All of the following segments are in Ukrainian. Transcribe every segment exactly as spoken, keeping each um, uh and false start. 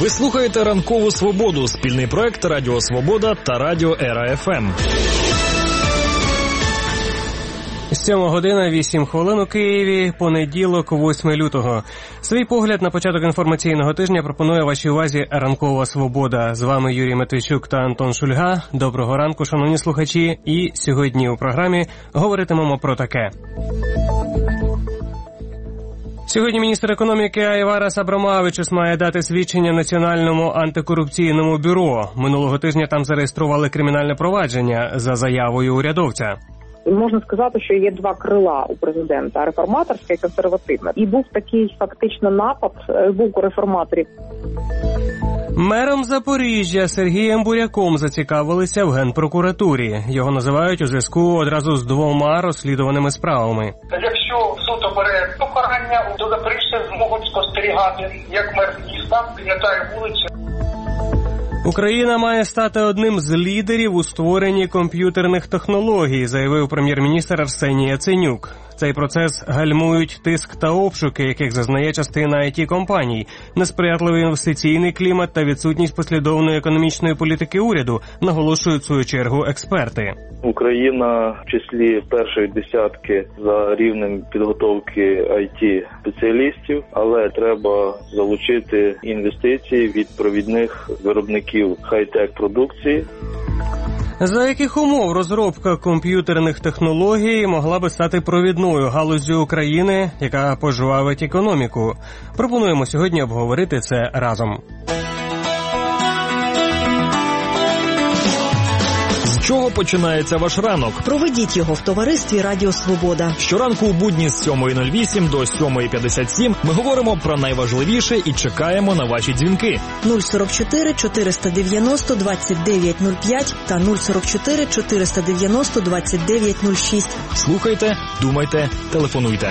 Ви слухаєте «Ранкову Свободу» – спільний проект Радіо Свобода та Радіо Ера-ФМ. сьома година, вісім хвилин у Києві, понеділок, восьмого лютого. Свій погляд на початок інформаційного тижня пропонує вашій увазі «Ранкова Свобода». З вами Юрій Матвійчук та Антон Шульга. Доброго ранку, шановні слухачі. І сьогодні у програмі говоритимемо про таке. Сьогодні міністр економіки Айварас Абромавичус має дати свідчення Національному антикорупційному бюро. Минулого тижня там зареєстрували кримінальне провадження за заявою урядовця. Можна сказати, що є два крила у президента – реформаторське і консервативне. І був такий фактично напад з боку реформаторів. Мером Запоріжжя Сергієм Буряком зацікавилися в Генпрокуратурі. Його називають у зв'язку одразу з двома розслідуваними справами. Якщо суд обере покарання, то Запоріжжя зможуть спостерігати, як мер міста підмітає вулиці. Україна має стати одним з лідерів у створенні комп'ютерних технологій, заявив прем'єр-міністр Арсеній Яценюк. Цей процес гальмують тиск та обшуки, яких зазнає частина ай ті-компаній, несприятливий інвестиційний клімат та відсутність послідовної економічної політики уряду, наголошують в свою чергу експерти. Україна в числі першої десятки за рівнем підготовки ай ті-спеціалістів, але треба залучити інвестиції від провідних виробників хай-тек-продукції. За яких умов розробка комп'ютерних технологій могла би стати провідною галуззю України, яка пожвавить економіку? Пропонуємо сьогодні обговорити це разом. З чого починається ваш ранок? Проведіть його в товаристві Радіо Свобода. Щоранку у будні з сьомої нуль вісім до сьомої п'ятдесят сім ми говоримо про найважливіше і чекаємо на ваші дзвінки. нуль сорок чотири чотириста дев'яносто двадцять дев'ять нуль п'ять та нуль сорок чотири чотириста дев'яносто двадцять дев'ять нуль шість. Слухайте, думайте, телефонуйте.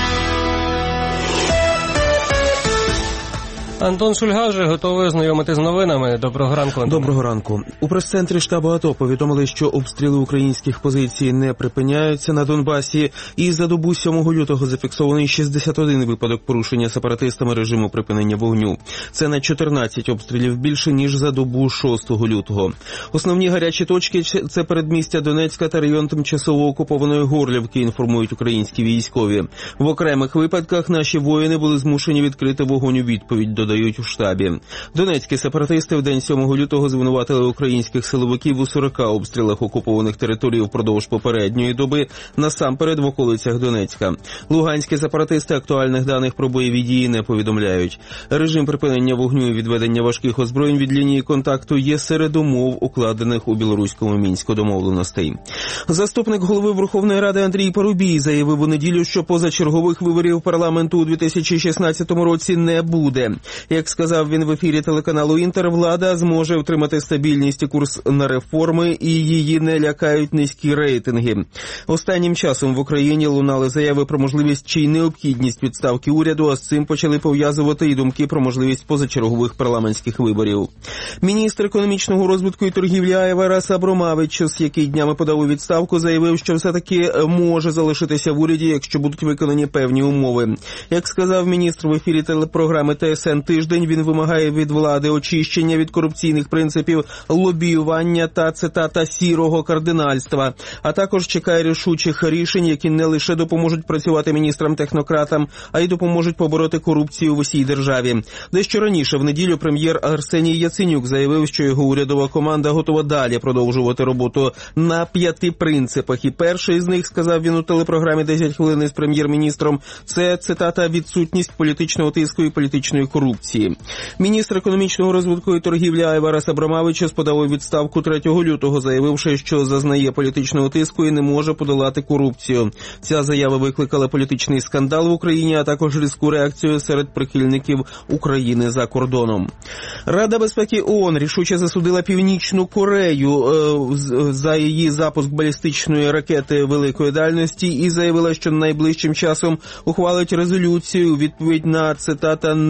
Антон Шульга вже готовий ознайомити з новинами. Доброго ранку, Антон. Доброго ранку. У прес-центрі штабу АТО повідомили, що обстріли українських позицій не припиняються на Донбасі, і за добу сьомого лютого зафіксований шістдесят один випадок порушення сепаратистами режиму припинення вогню. Це на чотирнадцять обстрілів більше, ніж за добу шостого лютого. Основні гарячі точки – це передмістя Донецька та район тимчасово окупованої Горлівки, інформують українські військові. В окремих випадках наші воїни були змушені відкрити вогонь у відповідь, додають у штабі. Донецькі сепаратисти в день сьомого лютого звинуватили українських силовиків у сорока обстрілах окупованих територій впродовж попередньої доби, насамперед в околицях Донецька. Луганські сепаратисти актуальних даних про бойові дії не повідомляють. Режим припинення вогню і відведення важких озброєнь від лінії контакту є серед умов, укладених у білоруському Мінську домовленостей. Заступник голови Верховної Ради Андрій Парубій заявив у неділю, що позачергових виборів парламенту у дві тисячі шістнадцятому році не буде. Як сказав він в ефірі телеканалу «Інтер», влада зможе втримати стабільність і курс на реформи, і її не лякають низькі рейтинги. Останнім часом в Україні лунали заяви про можливість чи й необхідність відставки уряду, а з цим почали пов'язувати і думки про можливість позачергових парламентських виборів. Міністр економічного розвитку і торгівлі Айварас Абромавичус, який днями подав у відставку, заявив, що все-таки може залишитися в уряді, якщо будуть виконані певні умови. Як сказав міністр в ефірі телепрограми Т С Н «Тиждень», він вимагає від влади очищення від корупційних принципів, лобіювання та, цитата, «сірого кардинальства», а також чекає рішучих рішень, які не лише допоможуть працювати міністрам-технократам, а й допоможуть побороти корупцію в усій державі. Дещо раніше, в неділю, прем'єр Арсеній Яценюк заявив, що його урядова команда готова далі продовжувати роботу на п'яти принципах. І перший з них, сказав він у телепрограмі «десять хвилин» з прем'єр-міністром, це, цитата, «відсутність політичного тиску і політичної корупції». Міністр економічного розвитку і торгівлі Айварас Абромавичус подав у відставку третього лютого, заявивши, що зазнає політичного тиску і не може подолати корупцію. Ця заява викликала політичний скандал в Україні, а також різку реакцію серед прихильників України за кордоном. Рада безпеки ООН рішуче засудила Північну Корею е, за її запуск балістичної ракети великої дальності і заявила, що найближчим часом ухвалить резолюцію у відповідь на, цитата, «небезпечну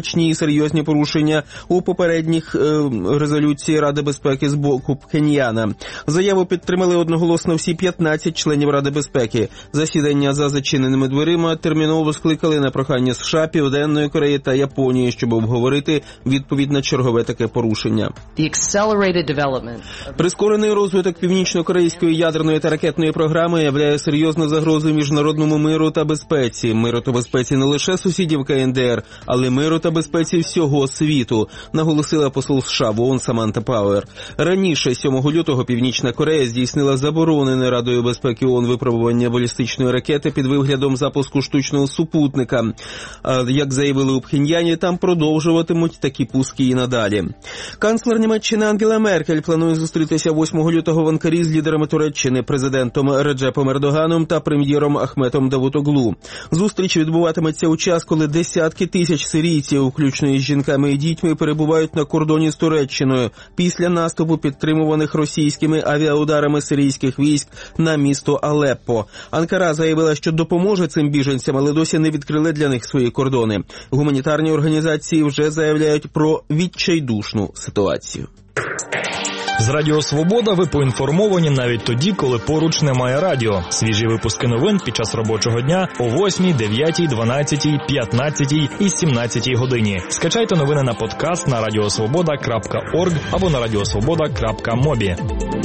значні і серйозні порушення у попередніх е, резолюції Ради безпеки з боку Пхеньяна. Заяву підтримали одноголосно всі п'ятнадцять членів Ради безпеки. Засідання за зачиненими дверима терміново скликали на прохання США, Південної Кореї та Японії, щоб обговорити відповідь на чергове таке порушення. Прискорений розвиток північно-корейської ядерної та ракетної програми являє серйозну загрозу міжнародному миру та безпеці. Миру та безпеці не лише сусідів КНДР, але миру та безпеці всього світу, наголосила посол США в ООН Саманта Пауер. Раніше, сьомого лютого, Північна Корея здійснила заборонене Радою безпеки ООН випробування балістичної ракети під виглядом запуску штучного супутника. А, як заявили у Пхеньяні, там продовжуватимуть такі пуски і надалі. Канцлер Німеччини Ангела Меркель планує зустрітися восьмого лютого в Анкарі з лідерами Туреччини, президентом Реджепом Ердоганом та прем'єром Ахметом Давутоглу. Зустріч відбуватиметься у час, коли десятки тисяч сирійців, включно із жінками і дітьми, перебувають на кордоні з Туреччиною після наступу, підтримуваних російськими авіаударами сирійських військ на місто Алеппо. Анкара заявила, що допоможе цим біженцям, але досі не відкрили для них свої кордони. Гуманітарні організації вже заявляють про відчайдушну ситуацію. З Радіо Свобода ви поінформовані навіть тоді, коли поруч немає радіо. Свіжі випуски новин під час робочого дня о восьмій, дев'ятій, дванадцятій, п'ятнадцятій і сімнадцятій годині. Скачайте новини на подкаст на радіосвобода крапка орг або на радіосвобода крапка мобі.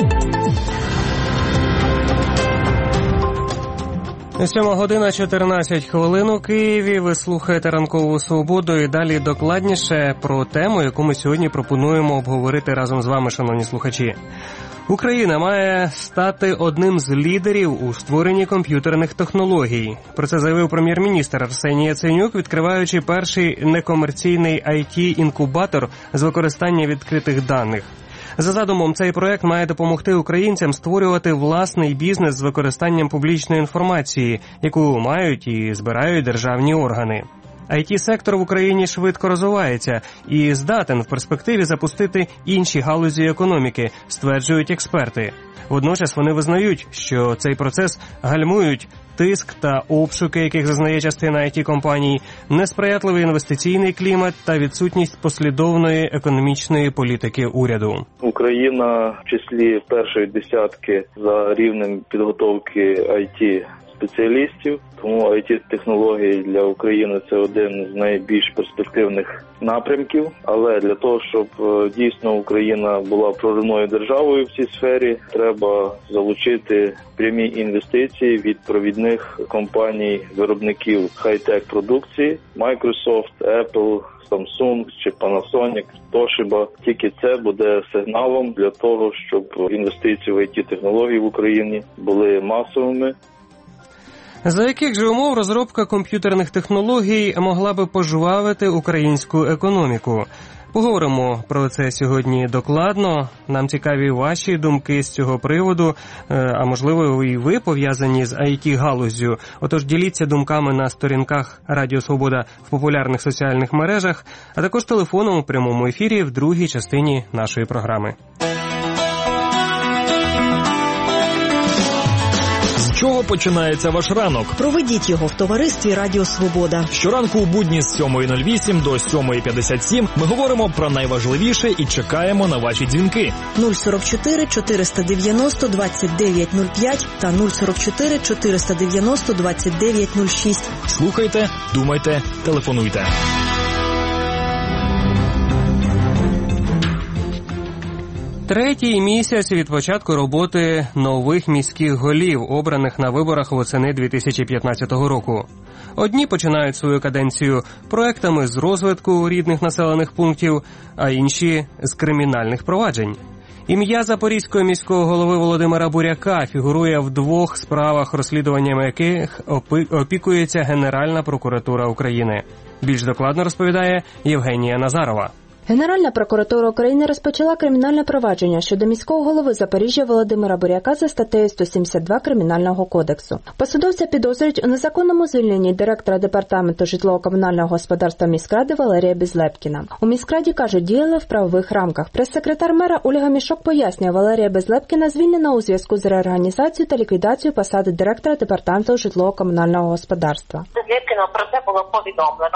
Сьома година чотирнадцять хвилин у Києві. Ви слухаєте «Ранкову свободу» і далі докладніше про тему, яку ми сьогодні пропонуємо обговорити разом з вами, шановні слухачі. Україна має стати одним з лідерів у створенні комп'ютерних технологій. Про це заявив прем'єр-міністр Арсеній Яценюк, відкриваючи перший некомерційний ай ті-інкубатор з використання відкритих даних. За задумом, цей проект має допомогти українцям створювати власний бізнес з використанням публічної інформації, яку мають і збирають державні органи. ай ті-сектор в Україні швидко розвивається і здатен в перспективі запустити інші галузі економіки, стверджують експерти. Водночас вони визнають, що цей процес гальмують тиск та обшуки, яких зазнає частина ай ті-компаній, несприятливий інвестиційний клімат та відсутність послідовної економічної політики уряду. Україна в числі першої десятки за рівнем підготовки ай ті спеціалістів, тому ай ті-технології для України – це один з найбільш перспективних напрямків. Але для того, щоб дійсно Україна була проривною державою в цій сфері, треба залучити прямі інвестиції від провідних компаній-виробників хай-тек продукції – Microsoft, Apple, Samsung чи Panasonic, Toshiba. Тільки це буде сигналом для того, щоб інвестиції в ай ті-технології в Україні були масовими. За яких же умов розробка комп'ютерних технологій могла би пожвавити українську економіку? Поговоримо про це сьогодні докладно. Нам цікаві ваші думки з цього приводу, а можливо і ви пов'язані з ай ті-галуззю. Отож діліться думками на сторінках Радіо Свобода в популярних соціальних мережах, а також телефоном у прямому ефірі в другій частині нашої програми. З чого починається ваш ранок? Проведіть його в товаристві Радіо Свобода. Щоранку у будні з сьомої нуль вісім до сьомої п'ятдесят сім ми говоримо про найважливіше і чекаємо на ваші дзвінки. нуль сорок чотири чотириста дев'яносто двадцять дев'ять нуль п'ять та нуль сорок чотири чотириста дев'яносто двадцять дев'ять нуль шість. Слухайте, думайте, телефонуйте. Третій місяць від початку роботи нових міських голів, обраних на виборах восени дві тисячі п'ятнадцятого року. Одні починають свою каденцію проектами з розвитку рідних населених пунктів, а інші – з кримінальних проваджень. Ім'я запорізького міського голови Володимира Буряка фігурує в двох справах, розслідуванням яких опікується Генеральна прокуратура України. Більш докладно розповідає Євгенія Назарова. Генеральна прокуратура України розпочала кримінальне провадження щодо міського голови Запоріжжя Володимира Буряка за статтею сто сімдесят два Кримінального кодексу. Посадовця підозрюють у незаконному звільненні директора департаменту житлово-комунального господарства міськради Валерія Безлепкіна. У міськраді кажуть, діяли в правових рамках. Прес-секретар мера Ольга Мішок пояснює, Валерія Безлепкіна звільнена у зв'язку з реорганізацією та ліквідацією посади директора департаменту житлово-комунального господарства. Безлепкіна про це було повідомлено.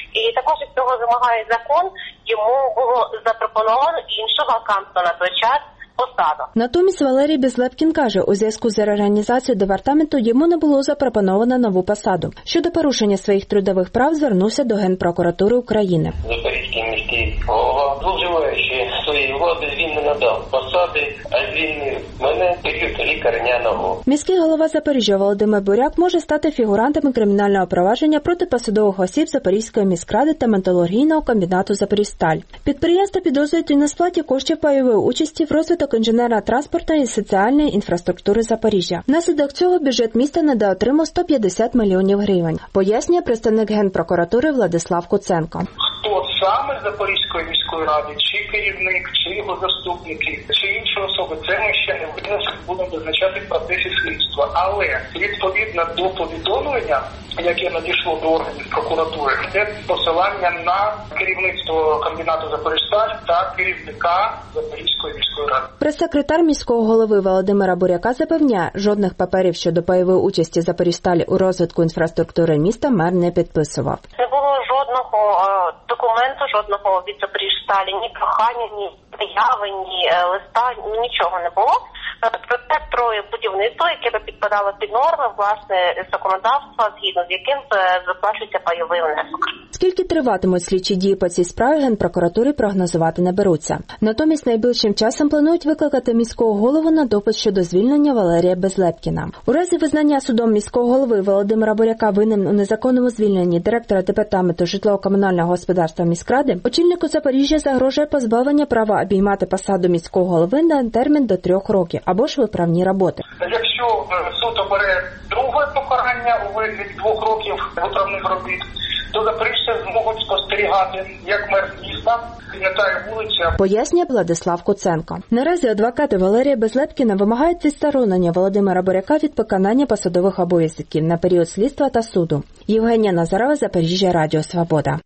І також із цього вимагає закон, йому було запропоновано іншу вакантну на той час посаду. Натомість Валерій Безлепкін каже, у зв'язку з реорганізацією департаменту йому не було запропоновано нову посаду. Щодо порушення своїх трудових прав звернувся до Генпрокуратури України. Запорізький міський голова, зловживаючи своєї влади, він не надав посади, а звільнив мене період лікарняного. Міський голова Запоріжжя Володимир Буряк може стати фігурантами кримінального провадження проти посадових осіб Запорізької міськради та металургійного комбінату «Запоріжсталь». Підприємство підозрюють у несплаті коштів пайової участі в розвиток інженерного транспорту і соціальної інфраструктури Запоріжжя. Внаслідок цього бюджет міста недоотримав сто п'ятдесят мільйонів гривень, пояснює представник Генпрокуратури Владислав Куценко. Хто саме Запорізької міської ради, чи керівник, чи його заступники, чи інші особи, це ми ще не будемо визначати в процесі слідства. Але відповідно до повідомлення, яке надійшло до органів прокуратури, це посилання на керівництво комбінату «Запоріжсталь» та керівника Запорізької міської ради. Прес-секретар міського голови Володимира Буряка запевняє, жодних паперів щодо пайової участі «Запоріжсталі» у розвитку інфраструктури міста мер не підписував. Не було жодного е, документу, жодного від «Запоріжсталі», ні прохання, ні заяви, ні е, листа, нічого не було. Проте про будівництво, яке би підпадало під норми, власне, законодавства, згідно з яким виплачується пайовий внесок. Скільки триватимуть слідчі дії по цій справі, Генпрокуратури прогнозувати не беруться. Натомість найближчим часом планують викликати міського голову на допит щодо звільнення Валерія Безлепкіна. У разі визнання судом міського голови Володимира Буряка винним у незаконному звільненні директора департаменту житлово-комунального господарства міськради, очільнику Запоріжжя загрожує позбавлення права обіймати посаду міського голови на термін до трьох років або ж виправні роботи. Якщо суд обере друге покарання у вигляді двох років виправних робіт, то запоріжці зможуть спостерігати, як мер міста підмітає вулиця. Пояснює Владислав Куценко. Наразі адвокати Валерія Безлепкіна вимагають відсторонення Володимира Буряка від виконання посадових обов'язків на період слідства та суду. Євгенія Назарова, Запоріжжя, Радіо Свобода.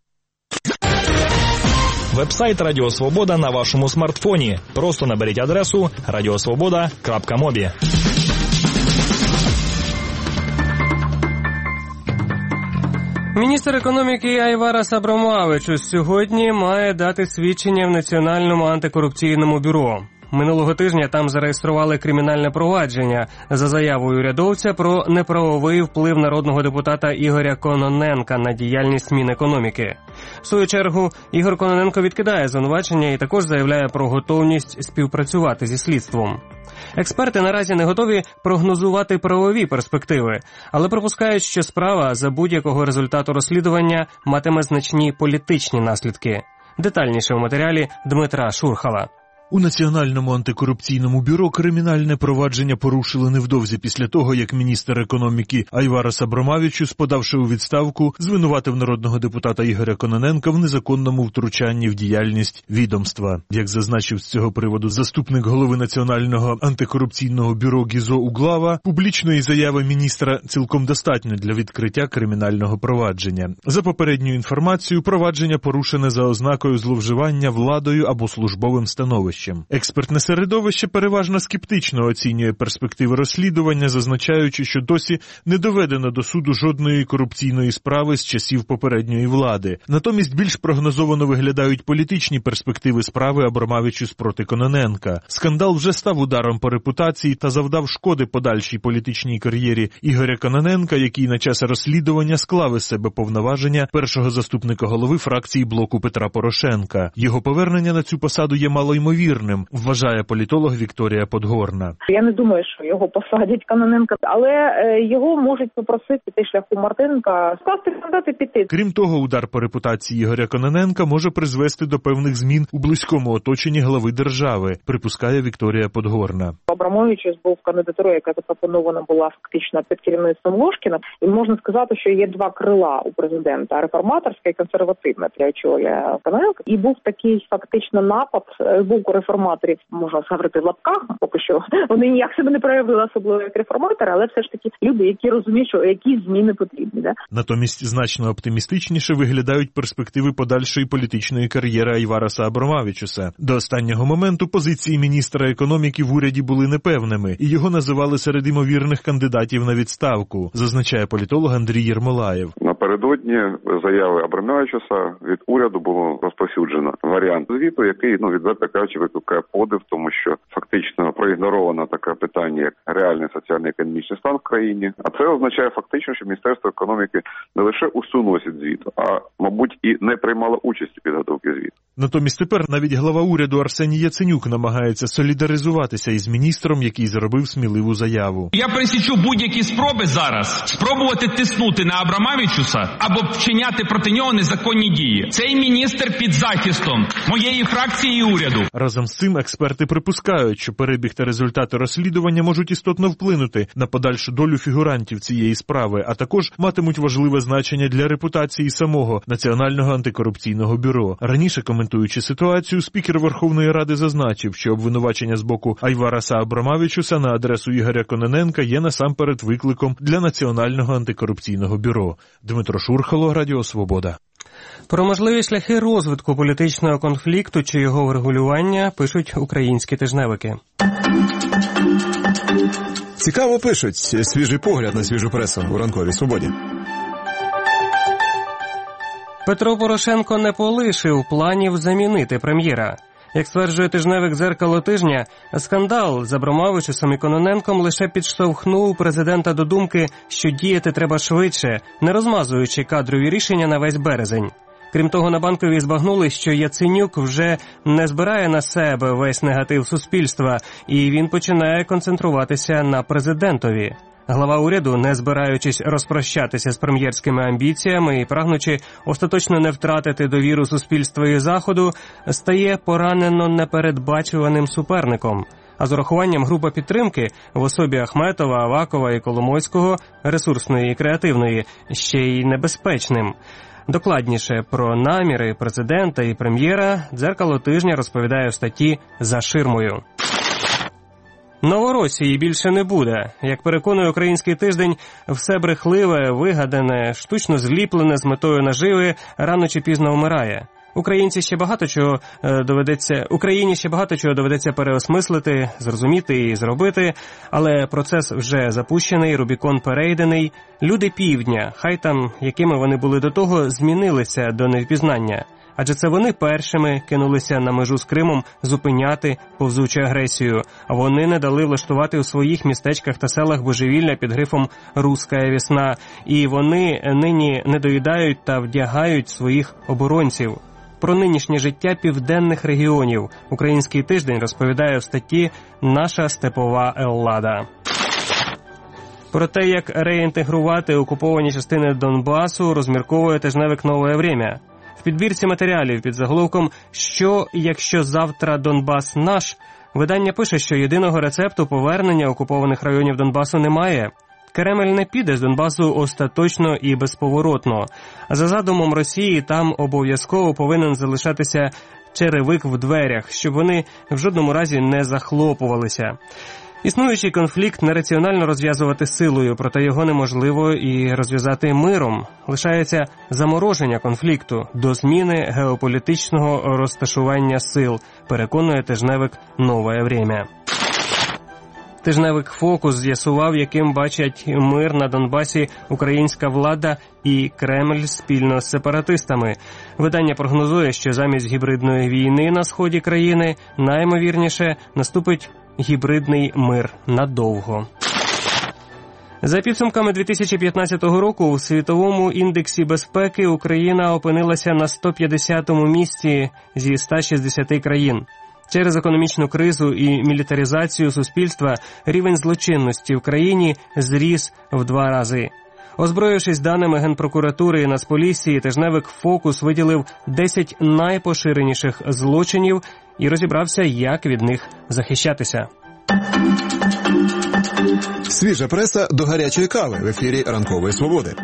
Вебсайт Радіо Свобода на вашому смартфоні. Просто наберіть адресу радіосвобода крапка мобі. Міністр економіки Айварас Абромавич сьогодні має дати свідчення в Національному антикорупційному бюро. Минулого тижня там зареєстрували кримінальне провадження за заявою урядовця про неправовий вплив народного депутата Ігоря Кононенка на діяльність Мінекономіки. В свою чергу, Ігор Кононенко відкидає звинувачення і також заявляє про готовність співпрацювати зі слідством. Експерти наразі не готові прогнозувати правові перспективи, але припускають, що справа за будь-якого результату розслідування матиме значні політичні наслідки. Детальніше у матеріалі Дмитра Шурхала. У Національному антикорупційному бюро кримінальне провадження порушили невдовзі після того, як міністр економіки Айварас Абромавичус, подавши у відставку, звинуватив народного депутата Ігоря Кононенка в незаконному втручанні в діяльність відомства. Як зазначив з цього приводу заступник голови Національного антикорупційного бюро Гізо Углава, публічної заяви міністра цілком достатньо для відкриття кримінального провадження. За попередньою інформацією, провадження порушене за ознакою зловживання владою або службовим становищем. Експертне середовище переважно скептично оцінює перспективи розслідування, зазначаючи, що досі не доведено до суду жодної корупційної справи з часів попередньої влади. Натомість більш прогнозовано виглядають політичні перспективи справи Абромавичус проти Кононенка. Скандал вже став ударом по репутації та завдав шкоди подальшій політичній кар'єрі Ігоря Кононенка, який на час розслідування склав із себе повноваження першого заступника голови фракції блоку Петра Порошенка. Його повернення на цю посаду є малоймовірним, вважає політолог Вікторія Подгорна. Я не думаю, що його посадять Кононенка, але його можуть попросити піти шляхом Мартиненка, скласти мандат і піти. Крім того, удар по репутації Ігоря Кононенка може призвести до певних змін у близькому оточенні глави держави, припускає Вікторія Подгорна. Абромавичус був кандидатурою, яка запропонована була фактично під керівництвом Ложкіна. І можна сказати, що є два крила у президента – реформаторське і консервативне, для очолює Кононенка. І був такий фактично напад, був реформаторів, можна говорити в лапках, поки що вони ніяк себе не проявили особливо як реформатори, але все ж таки люди, які розуміють, що які зміни потрібні. Да? Натомість значно оптимістичніше виглядають перспективи подальшої політичної кар'єри Айвараса Абромавичуса. До останнього моменту позиції міністра економіки в уряді були непевними, і його називали серед імовірних кандидатів на відставку, зазначає політолог Андрій Єрмолаєв. Напередодні заяви Абромавичуса від уряду було розповсюджено варіант звіту, який, ну, відверто кажучи, викликає подив, тому що фактично проігноровано таке питання, як реальний соціально-економічний стан в країні. А це означає фактично, що Міністерство економіки не лише усунулося від звіту, а, мабуть, і не приймало участь у підготовці звіту. Натомість тепер навіть глава уряду Арсеній Яценюк намагається солідаризуватися із міністром, який зробив сміливу заяву. Я пресічу будь-які спроби зараз спробувати тиснути на Абромавичуса або вчиняти проти нього незаконні дії. Цей міністр під захистом моєї фракції і уряду. Разом з цим експерти припускають, що перебіг та результати розслідування можуть істотно вплинути на подальшу долю фігурантів цієї справи, а також матимуть важливе значення для репутації самого Національного антикорупційного бюро. Раніше, коментуючи ситуацію, спікер Верховної Ради зазначив, що обвинувачення з боку Айвараса Абромавичуса на адресу Ігоря Кононенка є насамперед викликом для Національного антикорупційного бюро. Дмитро Шурхало, Радіо Свобода. Про можливі шляхи розвитку політичного конфлікту чи його врегулювання пишуть українські тижневики. Цікаво пишуть. Свіжий погляд на свіжу пресу у ранковій Свободі. Петро Порошенко не полишив планів замінити прем'єра. Як стверджує тижневик «Дзеркало тижня», скандал з Абромавичусом і Кононенком лише підштовхнув президента до думки, що діяти треба швидше, не розмазуючи кадрові рішення на весь березень. Крім того, на Банковій збагнули, що Яценюк вже не збирає на себе весь негатив суспільства, і він починає концентруватися на президентові. Глава уряду, не збираючись розпрощатися з прем'єрськими амбіціями і прагнучи остаточно не втратити довіру суспільства і Заходу, стає поранено непередбачуваним суперником. А з урахуванням групи підтримки в особі Ахметова, Авакова і Коломойського, ресурсної і креативної, ще й небезпечним. Докладніше про наміри президента і прем'єра «Дзеркало тижня» розповідає в статті «За ширмою». Новоросії більше не буде. Як переконує Український тиждень, все брехливе, вигадане, штучно зліплене з метою наживи рано чи пізно вмирає. Українці ще багато чого доведеться, Україні ще багато чого доведеться переосмислити, зрозуміти і зробити, але процес вже запущений, Рубікон перейдений. Люди півдня, хай там якими вони були до того, змінилися до невпізнання. Адже це вони першими кинулися на межу з Кримом зупиняти повзучу агресію, а вони не дали влаштувати у своїх містечках та селах божевілля під грифом «Руська весна», і вони нині не доїдають та вдягають своїх оборонців. Про нинішнє життя південних регіонів Український тиждень розповідає в статті «Наша степова Еллада». Про те, як реінтегрувати окуповані частини Донбасу, розмірковує тижневик «Нове время». В підбірці матеріалів під заголовком «Що, якщо завтра Донбас наш?» видання пише, що єдиного рецепту повернення окупованих районів Донбасу немає. Кремль не піде з Донбасу остаточно і безповоротно. За задумом Росії, там обов'язково повинен залишатися черевик в дверях, щоб вони в жодному разі не захлопувалися. Існуючий конфлікт нераціонально розв'язувати силою, проте його неможливо і розв'язати миром. Лишається замороження конфлікту до зміни геополітичного розташування сил, переконує тижневик «Нове время». Тижневик «Фокус» з'ясував, яким бачать мир на Донбасі українська влада і Кремль спільно з сепаратистами. Видання прогнозує, що замість гібридної війни на сході країни найімовірніше наступить гібридний мир надовго. За підсумками дві тисячі п'ятнадцятого року у світовому індексі безпеки Україна опинилася на сто п'ятдесятому місці зі ста шістдесяти країн. Через економічну кризу і мілітаризацію суспільства рівень злочинності в країні зріс в два рази. Озброївшись даними Генпрокуратури і Нацполіції, тижневик «Фокус» виділив десять найпоширеніших злочинів і розібрався, як від них захищатися. Свіжа преса до гарячої кави в ефірі «Ранкової Свободи».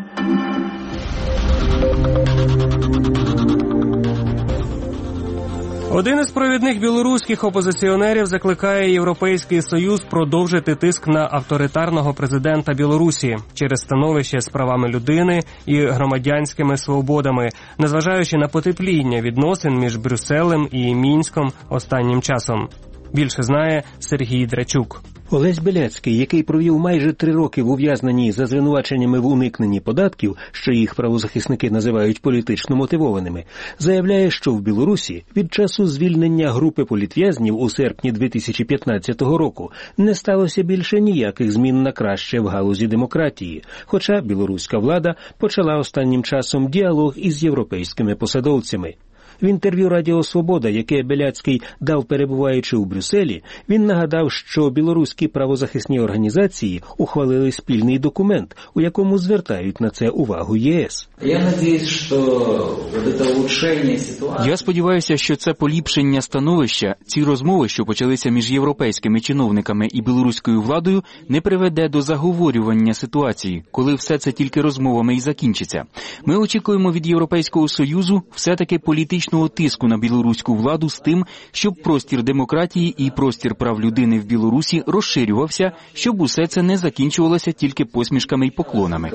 Один із провідних білоруських опозиціонерів закликає Європейський Союз продовжити тиск на авторитарного президента Білорусі через становище з правами людини і громадянськими свободами, незважаючи на потепління відносин між Брюсселем і Мінськом останнім часом. Більше знає Сергій Драчук. Олесь Беляцький, який провів майже три роки в ув'язненні за звинуваченнями в уникненні податків, що їх правозахисники називають політично мотивованими, заявляє, що в Білорусі від часу звільнення групи політв'язнів у серпні дві тисячі п'ятнадцятого року не сталося більше ніяких змін на краще в галузі демократії, хоча білоруська влада почала останнім часом діалог із європейськими посадовцями. В інтерв'ю «Радіо Свобода», яке Беляцький дав, перебуваючи у Брюсселі, він нагадав, що білоруські правозахисні організації ухвалили спільний документ, у якому звертають на це увагу ЄС. Я надіюсь, що це улучшення ситуації. Я сподіваюся, що це поліпшення становища, ці розмови, що почалися між європейськими чиновниками і білоруською владою, не приведе до заговорювання ситуації, коли все це тільки розмовами і закінчиться. Ми очікуємо від Європейського Союзу все-таки політичного тиску на білоруську владу з тим, щоб простір демократії і простір прав людини в Білорусі розширювався, щоб усе це не закінчувалося тільки посмішками і поклонами.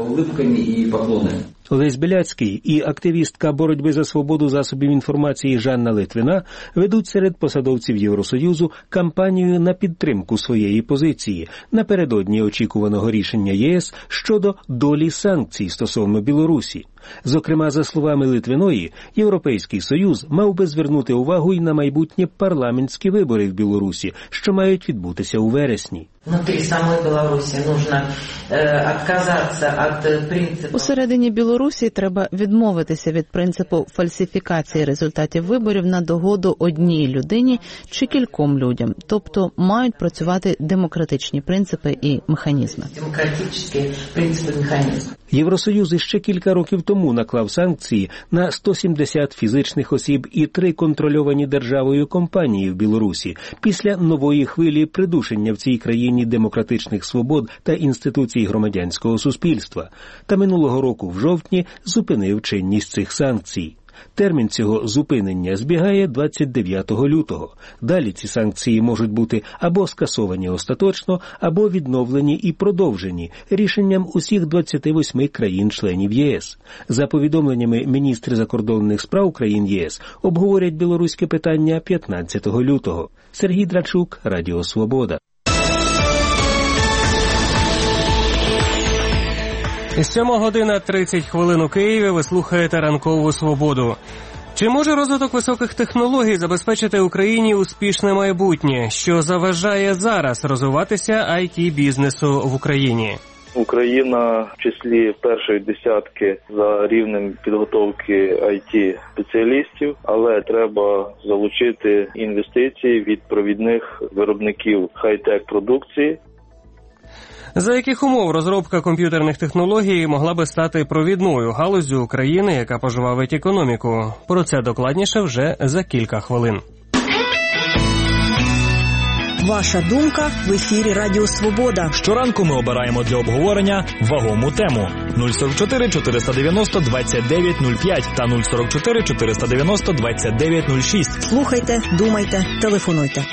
Олесь Беляцький і активістка боротьби за свободу засобів інформації Жанна Литвина ведуть серед посадовців Євросоюзу кампанію на підтримку своєї позиції напередодні очікуваного рішення ЄС щодо долі санкцій стосовно Білорусі. Зокрема, за словами Литвиної, Європейський Союз мав би звернути увагу й на майбутні парламентські вибори в Білорусі, що мають відбутися у вересні. Внутрі самої Білорусі потрібно відказатися від принципу. Усередині Білорусі треба відмовитися від принципу фальсифікації результатів виборів на догоду одній людині чи кільком людям. Тобто мають працювати демократичні принципи і механізми. Демократичні принципи і механізми. Євросоюз іще кілька років тому наклав санкції на сто сімдесят фізичних осіб і три контрольовані державою компанії в Білорусі після нової хвилі придушення в цій країні демократичних свобод та інституцій громадянського суспільства. Та минулого року в жовтні зупинив чинність цих санкцій. Термін цього зупинення збігає двадцять дев'ятого лютого. Далі ці санкції можуть бути або скасовані остаточно, або відновлені і продовжені рішенням усіх двадцяти восьми країн-членів ЄС. За повідомленнями міністри закордонних справ країн ЄС обговорять білоруське питання п'ятнадцятого лютого. Сергій Драчук, Радіо Свобода. сьома година тридцять хвилин у Києві. Ви слухаєте «Ранкову свободу». Чи може розвиток високих технологій забезпечити Україні успішне майбутнє? Що заважає зараз розвиватися ай ті-бізнесу в Україні? Україна в числі першої десятки за рівнем підготовки ай ті-спеціалістів, але треба залучити інвестиції від провідних виробників хай-тек продукції. За яких умов розробка комп'ютерних технологій могла би стати провідною галуззю України, яка пожвавить економіку? Про це докладніше вже за кілька хвилин. Ваша думка в ефірі Радіо Свобода. Щоранку ми обираємо для обговорення вагому тему. нуль сорок чотири чотириста дев'яносто двадцять дев'ять нуль п'ять та нуль сорок чотири чотириста дев'яносто двадцять дев'ять нуль шість. Слухайте, думайте, телефонуйте.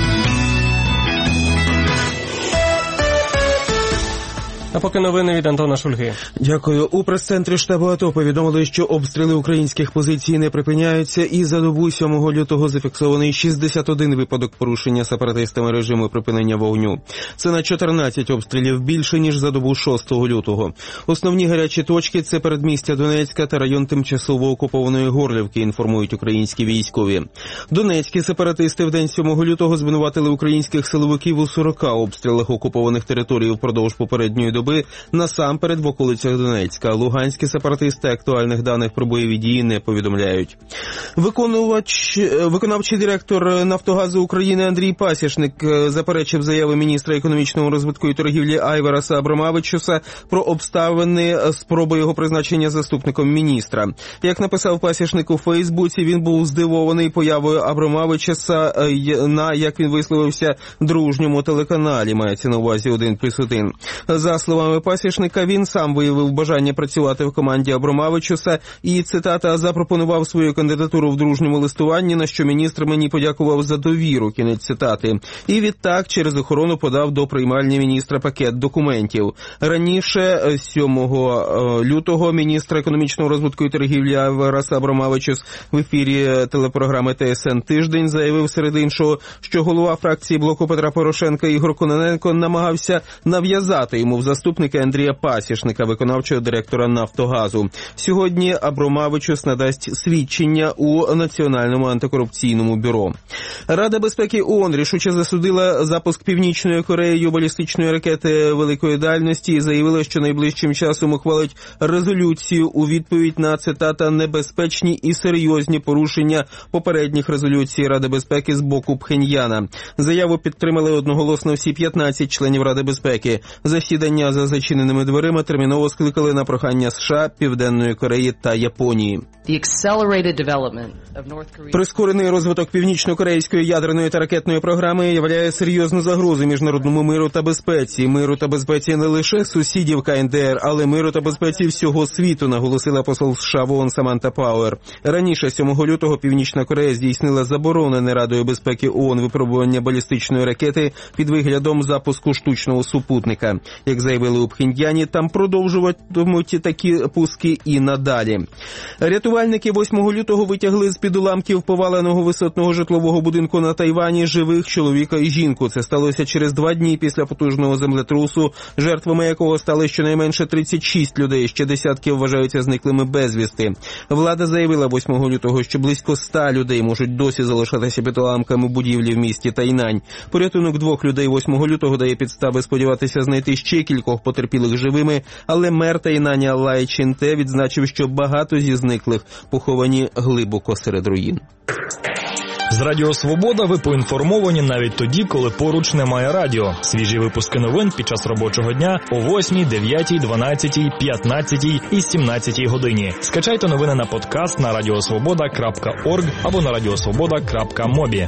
А поки новини від Антона Шульги. Дякую. У прес-центрі штабу АТО повідомили, що обстріли українських позицій не припиняються, і за добу сьомого лютого зафіксований шістдесят один випадок порушення сепаратистами режиму припинення вогню. Це на чотирнадцять обстрілів більше, ніж за добу шостого лютого. Основні гарячі точки – це передмістя Донецька та район тимчасово окупованої Горлівки, інформують українські військові. Донецькі сепаратисти в день сьомого лютого звинуватили українських силовиків у сорока обстрілах окупованих територій впродовж попередньої доби, насамперед в околицях Донецька. Луганські сепаратисти актуальних даних про бойові дії не повідомляють. Виконувач, виконавчий директор «Нафтогазу України» Андрій Пасічник заперечив заяви міністра економічного розвитку і торгівлі Айвараса Абрамавичуса про обставини спроби його призначення заступником міністра. Як написав Пасічник у Фейсбуці, він був здивований появою Абрамавичуса на, як він висловився, дружньому телеканалі, мається на увазі один плюс один. За словами словами Пасічника, він сам виявив бажання працювати в команді Абромавичуса і, цитата, запропонував свою кандидатуру в дружньому листуванні, на що міністр мені подякував за довіру, кінець цитати. І відтак через охорону подав до приймальні міністра пакет документів. Раніше, сьомого лютого, міністр економічного розвитку і торгівлі Айварас Абромавичус в ефірі телепрограми Т С Н «Тиждень» заявив серед іншого, що голова фракції блоку Петра Порошенка Ігор Кононенко намагався нав'язати йому в заступники Андрія Пасічника, виконавчого директора «Нафтогазу». Сьогодні Абромавичус надасть свідчення у Національному антикорупційному бюро. Рада безпеки ООН рішуче засудила запуск Північною Кореєю балістичної ракети великої дальності і заявила, що найближчим часом ухвалить резолюцію у відповідь на, цитата, небезпечні і серйозні порушення попередніх резолюцій Ради безпеки з боку Пхеньяна. Заяву підтримали одноголосно всі п'ятнадцять членів Ради безпеки. Засідання за зачиненими дверима терміново скликали на прохання США, Південної Кореї та Японії. Прискорений розвиток північно-корейської ядерної та ракетної програми являє серйозну загрозу міжнародному миру та безпеці. Миру та безпеці не лише сусідів К Н Д Р, але миру та безпеці всього світу, наголосила посол США в ООН Саманта Пауер. Раніше, сьомого лютого, Північна Корея здійснила заборонене Радою безпеки ООН випробування балістичної ракети під виглядом запуску штучного супутника. Як заявили у Пхеньяні, там продовжуватимуть такі пуски і надалі. Рятувальники восьмого лютого витягли з-під уламків поваленого висотного житлового будинку на Тайвані живих чоловіка і жінку. Це сталося через два дні після потужного землетрусу, жертвами якого стали щонайменше тридцять шість людей, ще десятки вважаються зниклими безвісти. Влада заявила восьмого лютого, що близько ста людей можуть досі залишатися під уламками будівлі в місті Тайнань. Порятунок двох людей восьмого лютого дає підстави сподіватися знайти ще кількох потерпілих живими, але мер Тайнаня Лай Чін-те відзначив, що багато зі зниклих поховані глибоко серед руїн. З Радіо Свобода ви поінформовані навіть тоді, коли поруч немає радіо. Свіжі випуски новин під час робочого дня о восьмій, дев'ятій, дванадцятій, п'ятнадцятій і сімнадцятій годині. Скачайте новини на подкаст на радіосвобода крапка орг або на радіосвобода крапка мобі.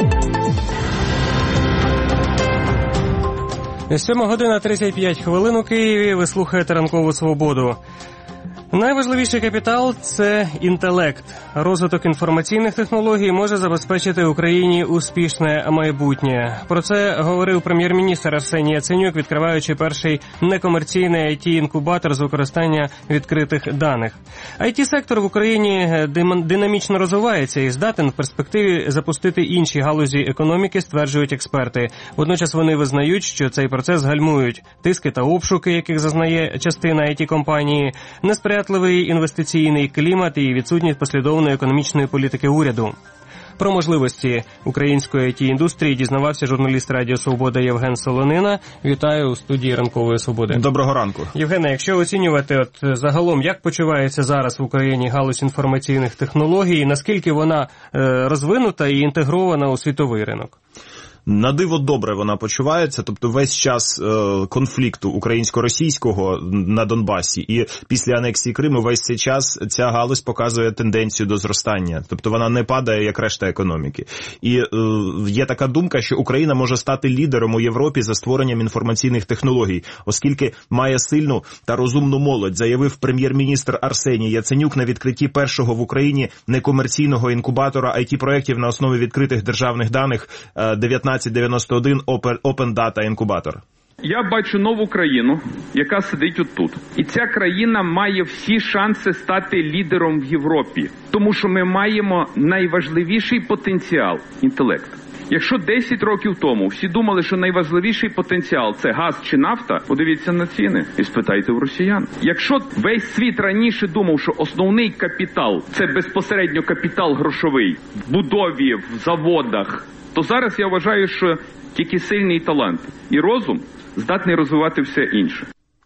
сьома година тридцять п'ять хвилин у Києві. Ви слухаєте «Ранкову свободу». Найважливіший капітал – це інтелект. Розвиток інформаційних технологій може забезпечити Україні успішне майбутнє. Про це говорив прем'єр-міністр Арсеній Яценюк, відкриваючи перший некомерційний ай ті-інкубатор з використання відкритих даних. ай ті-сектор в Україні динамічно розвивається і здатен в перспективі запустити інші галузі економіки, стверджують експерти. Водночас вони визнають, що цей процес гальмують тиски та обшуки, яких зазнає частина ай ті-компанії, несприятливий інвестиційний клімат і відсутність послідовної економічної політики уряду. Про можливості української ай ті-індустрії дізнавався журналіст Радіо Свобода Євген Солонина. Вітаю у студії «Ранкової свободи». Доброго ранку. Євгене, якщо оцінювати от загалом, як почувається зараз в Україні галузь інформаційних технологій, наскільки вона е, розвинута і інтегрована у світовий ринок? На диво добре вона почувається, тобто весь час е, конфлікту українсько-російського на Донбасі і після анексії Криму весь цей час ця галузь показує тенденцію до зростання, тобто вона не падає, як решта економіки. І е, є така думка, що Україна може стати лідером у Європі за створенням інформаційних технологій, оскільки має сильну та розумну молодь, заявив прем'єр-міністр Арсеній Яценюк на відкритті першого в Україні некомерційного інкубатора ай ті-проєктів на основі відкритих державних даних дев'ятнадцять дев'яносто один Open Data інкубатор. Я бачу нову країну, яка сидить отут. І ця країна має всі шанси стати лідером в Європі. Тому що ми маємо найважливіший потенціал – інтелект. Якщо десять років тому всі думали, що найважливіший потенціал – це газ чи нафта, подивіться на ціни і спитайте у росіян. Якщо весь світ раніше думав, що основний капітал – це безпосередньо капітал грошовий в будові, в заводах, то зараз я вважаю, що тільки сильний талант і розум здатний розвивати все інше.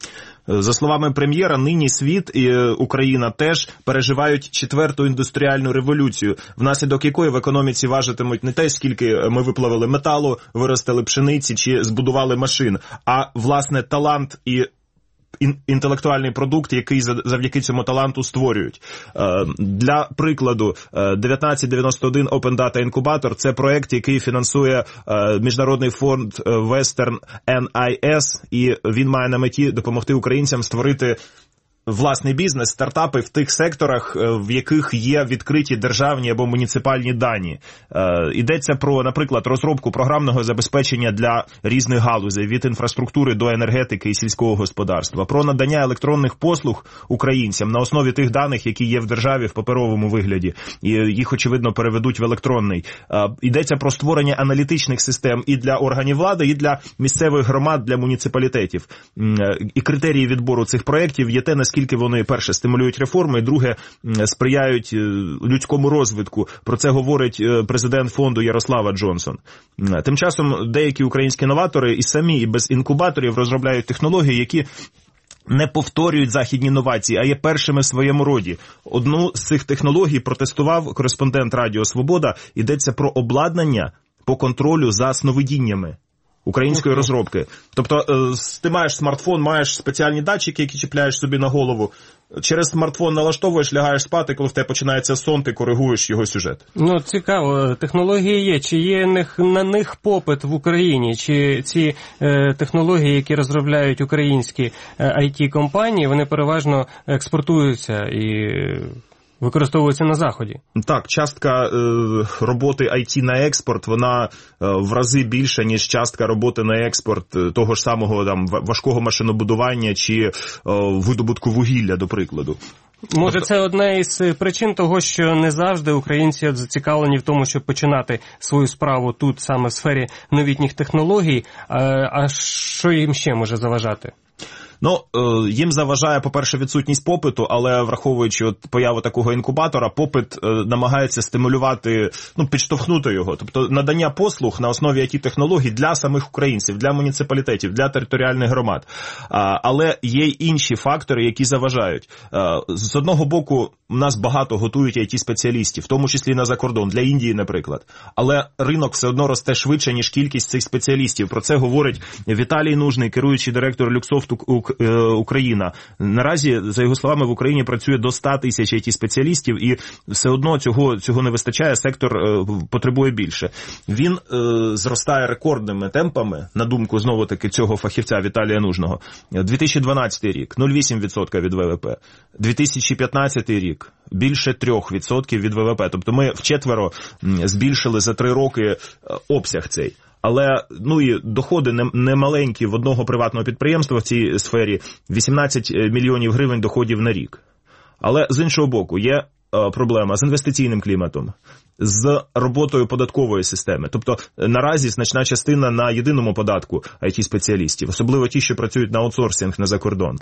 За словами прем'єра, нині світ і Україна теж переживають четверту індустріальну революцію, внаслідок якої в економіці важитимуть не те, скільки ми виплавили металу, виростили пшениці чи збудували машин, а, власне, талант і інтелектуальний продукт, який завдяки цьому таланту створюють. Для прикладу, дев'ятнадцять дев'яносто один Open Data Incubator – це проект, який фінансує міжнародний фонд Western ен ай ес, і він має на меті допомогти українцям створити власний бізнес, стартапи в тих секторах, в яких є відкриті державні або муніципальні дані. Йдеться про, наприклад, розробку програмного забезпечення для різних галузей, від інфраструктури до енергетики і сільського господарства, про надання електронних послуг українцям на основі тих даних, які є в державі в паперовому вигляді, і їх, очевидно, переведуть в електронний. Йдеться про створення аналітичних систем і для органів влади, і для місцевих громад, для муніципалітетів. І критерії відбору цих проєктів є те, наскільки вони, перше, стимулюють реформи, і друге, сприяють людському розвитку. Про це говорить президент фонду Ярослава Джонсон. Тим часом деякі українські новатори і самі, і без інкубаторів розробляють технології, які не повторюють західні новації, а є першими в своєму роді. Одну з цих технологій протестував кореспондент Радіо Свобода. Йдеться про обладнання по контролю за сновидіннями української розробки. Тобто, ти маєш смартфон, маєш спеціальні датчики, які чіпляєш собі на голову. Через смартфон налаштовуєш, лягаєш спати, коли в тебе починається сон, ти коригуєш його сюжет. Ну, цікаво. Технології є. Чи є на них попит в Україні? Чи ці е, технології, які розробляють українські ай ті-компанії, вони переважно експортуються і використовуються на Заході? Так, частка е, роботи ай ті на експорт, вона е, в рази більша, ніж частка роботи на експорт е, того ж самого там важкого машинобудування чи е, видобутку вугілля, до прикладу. Може, це одна із причин того, що не завжди українці зацікавлені в тому, щоб починати свою справу тут, саме в сфері новітніх технологій, а, а що їм ще може заважати? Ну, їм заважає, по-перше, відсутність попиту, але враховуючи от появу такого інкубатора, попит намагається стимулювати, ну, підштовхнути його. Тобто надання послуг на основі ай ті-технологій для самих українців, для муніципалітетів, для територіальних громад. Але є й інші фактори, які заважають. З одного боку, у нас багато готують ай ті-спеціалістів, в тому числі на закордон, для Індії, наприклад. Але ринок все одно росте швидше, ніж кількість цих спеціалістів. Про це говорить Віталій Нужний, керуючий директор Люксофту Україна. Наразі, за його словами, в Україні працює до ста тисяч ай ті-спеціалістів, і все одно цього, цього не вистачає, сектор е, потребує більше. Він е, зростає рекордними темпами, на думку, знову-таки, цього фахівця Віталія Нужного. дві тисячі дванадцятий рік – нуль цілих вісім десятих відсотка від ВВП. дві тисячі п'ятнадцятий рік – більше трьох відсотків від ВВП. Тобто ми вчетверо збільшили за три роки обсяг цей. Але, ну і доходи немаленькі в одного приватного підприємства в цій сфері – вісімнадцять мільйонів гривень доходів на рік. Але, з іншого боку, є е, проблема з інвестиційним кліматом, з роботою податкової системи. Тобто, наразі значна частина на єдиному податку ай ті-спеціалістів, особливо ті, що працюють на аутсорсинг на закордон.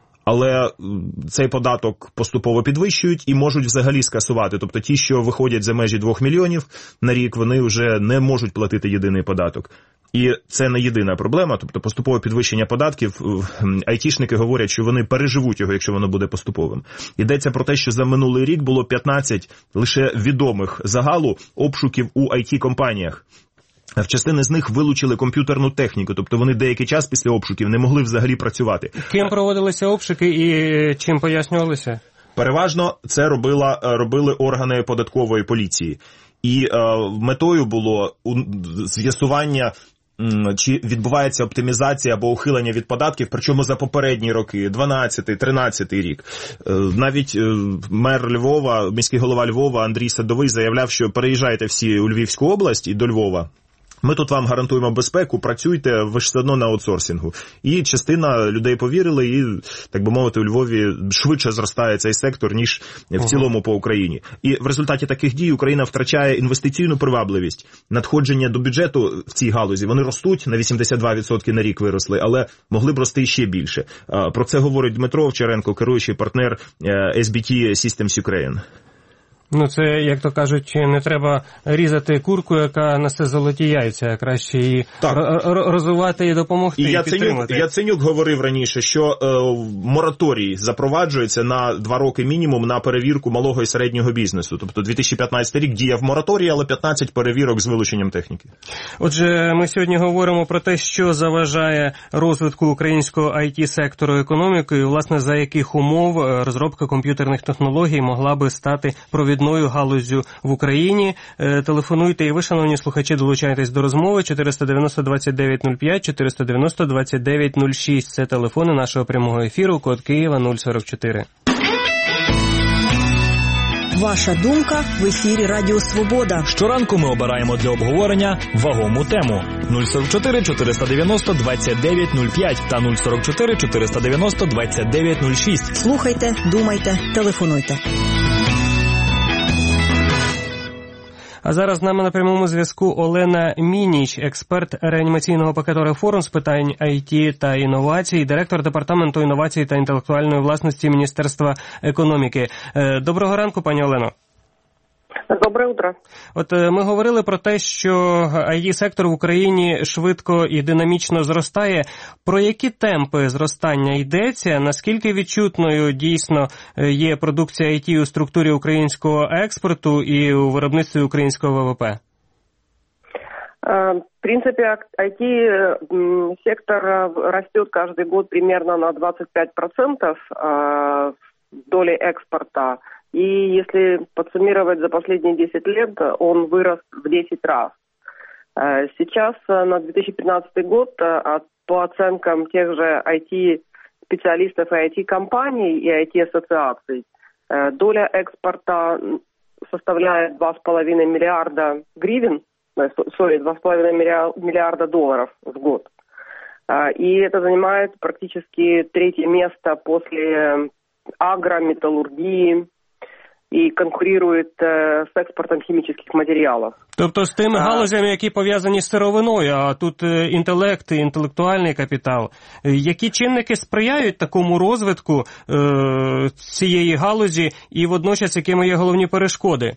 Але цей податок поступово підвищують і можуть взагалі скасувати. Тобто ті, що виходять за межі двох мільйонів на рік, вони вже не можуть платити єдиний податок. І це не єдина проблема, тобто поступове підвищення податків, айтішники говорять, що вони переживуть його, якщо воно буде поступовим. Йдеться про те, що за минулий рік було п'ятнадцять лише відомих загалу обшуків у ай ті-компаніях. В частини з них вилучили комп'ютерну техніку, тобто вони деякий час після обшуків не могли взагалі працювати. Ким проводилися обшуки і чим пояснювалися? Переважно це робила, робили органи податкової поліції. І е, метою було з'ясування, чи відбувається оптимізація або ухилення від податків, причому за попередні роки, дванадцятий, тринадцятий рік. Навіть мер Львова, міський голова Львова Андрій Садовий заявляв, що переїжджайте всі у Львівську область і до Львова. Ми тут вам гарантуємо безпеку, працюйте, ви ж все одно на аутсорсингу. І частина людей повірили, і, так би мовити, у Львові швидше зростає цей сектор, ніж в цілому по Україні. І в результаті таких дій Україна втрачає інвестиційну привабливість. Надходження до бюджету в цій галузі, вони ростуть, на вісімдесят два відсотки на рік виросли, але могли б рости ще більше. Про це говорить Дмитро Овчаренко, керуючий партнер ес бі ті Systems Ukraine. Ну, це, як то кажуть, не треба різати курку, яка несе золоті яйця, а краще її розвивати і допомогти, і, і підтримати. Яценюк говорив раніше, що е, мораторій запроваджується на два роки мінімум на перевірку малого і середнього бізнесу. Тобто дві тисячі п'ятнадцятий рік діяв мораторій, але п'ятнадцять перевірок з вилученням техніки. Отже, ми сьогодні говоримо про те, що заважає розвитку українського ай ті-сектору економіки, і, власне, за яких умов розробка комп'ютерних технологій могла би стати провідною галуззю в Україні. Телефонуйте і ви, шановні слухачі, долучайтесь до розмови. чотириста дев'яносто двадцять дев'ять нуль п'ять, чотириста дев'яносто двадцять дев'ять нуль шість. Це телефони нашого прямого ефіру, код Києва нуль сорок чотири. Ваша думка в ефірі Радіо Свобода. Щоранку ми обираємо для обговорення вагому тему. нуль сорок чотири чотириста дев'яносто двадцять дев'ять нуль п'ять та нуль сорок чотири чотириста дев'яносто двадцять дев'ять нуль шість. Слухайте, думайте, телефонуйте. А зараз з нами на прямому зв'язку Олена Мініч, експерт реанімаційного пакету реформ з питань ай ті та інновацій, директор департаменту інновацій та інтелектуальної власності Міністерства економіки. Доброго ранку, пані Олено. Доброе утро. От ми говорили про те, що ай ті-сектор в Україні швидко і динамічно зростає. Про які темпи зростання йдеться? Наскільки відчутною дійсно є продукція ай ті у структурі українського експорту і у виробництві українського ВВП? В принципе, ай ти-сектор растет каждый год примерно на двадцать пять процентов доли экспорта. И если подсуммировать за последние десять лет, он вырос в десять раз. Сейчас на две тысячи пятнадцатый год, по оценкам тех же ай ти-специалистов и ай ти-компаний и ай ти-ассоциаций, доля экспорта составляет два с половиной миллиарда гривен, сори, два с половиной миллиарда долларов в год. И это занимает практически третье место после агрометаллургии, і конкурує з експортом хімічних матеріалів. Тобто з тими галузями, які пов'язані з сировиною, а тут інтелект, інтелектуальний капітал. Які чинники сприяють такому розвитку е, цієї галузі і водночас якими є головні перешкоди?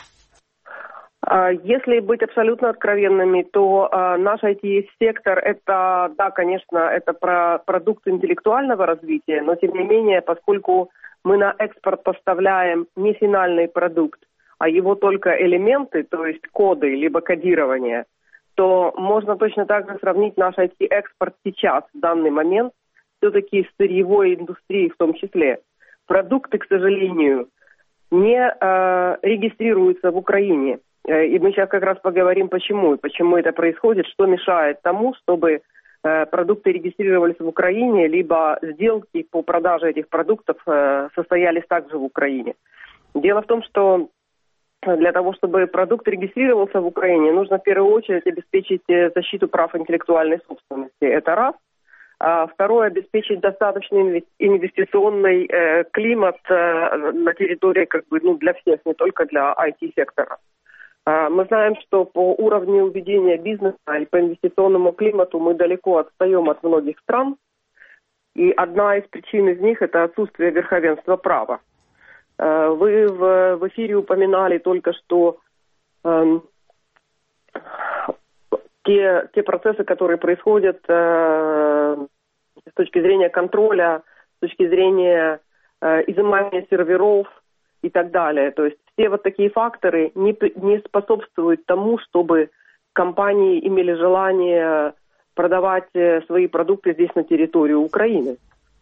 Если быть абсолютно откровенными, то а, наш ай ти-сектор, это, да, конечно, это про продукт интеллектуального развития, но тем не менее, поскольку мы на экспорт поставляем не финальный продукт, а его только элементы, то есть коды, либо кодирование, то можно точно так же сравнить наш ай ти-экспорт сейчас, в данный момент, все-таки с сырьевой индустрией в том числе. Продукты, к сожалению, не э, регистрируются в Украине. И мы сейчас как раз поговорим, почему, и почему это происходит, что мешает тому, чтобы э, продукты регистрировались в Украине, либо сделки по продаже этих продуктов э, состоялись также в Украине. Дело в том, что для того, чтобы продукт регистрировался в Украине, нужно в первую очередь обеспечить защиту прав интеллектуальной собственности. Это раз. А второе, обеспечить достаточный инвестиционный э, климат э, на территории как бы, ну, для всех, не только для ай ти-сектора. Мы знаем, что по уровню ведения бизнеса и по инвестиционному климату мы далеко отстаем от многих стран. И одна из причин из них – это отсутствие верховенства права. Вы в, в эфире упоминали только что э, те, те процессы, которые происходят э, с точки зрения контроля, с точки зрения э, изымания серверов и так далее. То есть все вот такие факторы не, не способствуют тому, чтобы компании имели желание продавать свои продукты здесь на территории Украины.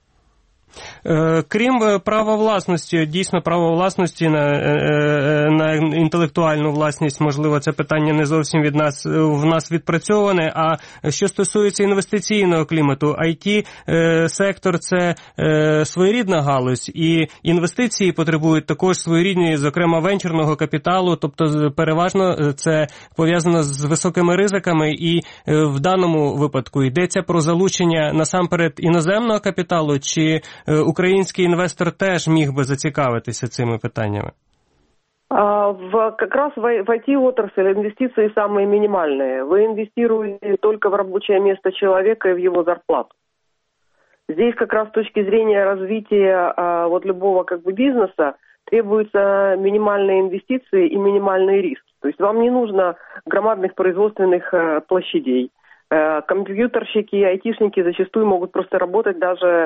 Крім права власності, дійсно право власності на, на інтелектуальну власність, можливо, це питання не зовсім від нас, в нас відпрацьоване, а що стосується інвестиційного клімату, ай ті-сектор – це своєрідна галузь, і інвестиції потребують також своєрідні, зокрема, венчурного капіталу, тобто переважно це пов'язано з високими ризиками, і в даному випадку йдеться про залучення насамперед іноземного капіталу, чи український інвестор теж міг би зацікавитися цими питаннями? А, в, как раз в, в ай ти-отрасль инвестиции самые минимальные. Вы инвестируете только в рабочее место человека и в его зарплату. Здесь как раз с точки зрения развития а, вот любого как бы бизнеса требуются минимальные инвестиции и минимальный риск. То есть вам не нужно громадных производственных э, площадей. Э, компьютерщики и айтишники зачастую могут просто работать даже